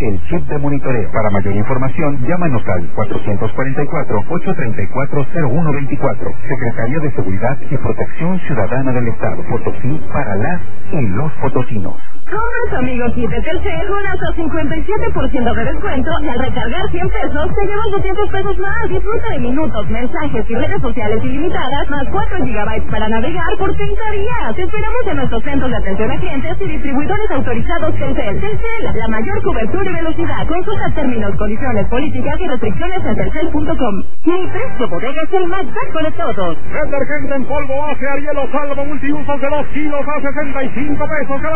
el chip de monitoreo. Para mayor información, llámanos al 444-834-0124. Secretaría de Seguridad y Protección Ciudadana del Estado. Potosí para las y los potosinos. Compra tu amigo kit de Telcel con hasta 57% de descuento y al recargar 100 pesos te llevas 200 pesos más. Disfruta de minutos, mensajes y redes sociales ilimitadas más 4 GB para navegar por 30 días. Te esperamos en nuestros centros de atención a clientes y distribuidores autorizados Telcel. Telcel, la mayor cobertura y velocidad. Consulta términos, condiciones, políticas y restricciones en telcel.com. Mi precio bodega es el más bajo de todos. Detergente en polvo hace Ariel o Salvo multiusos de 2 kilos a 65 pesos.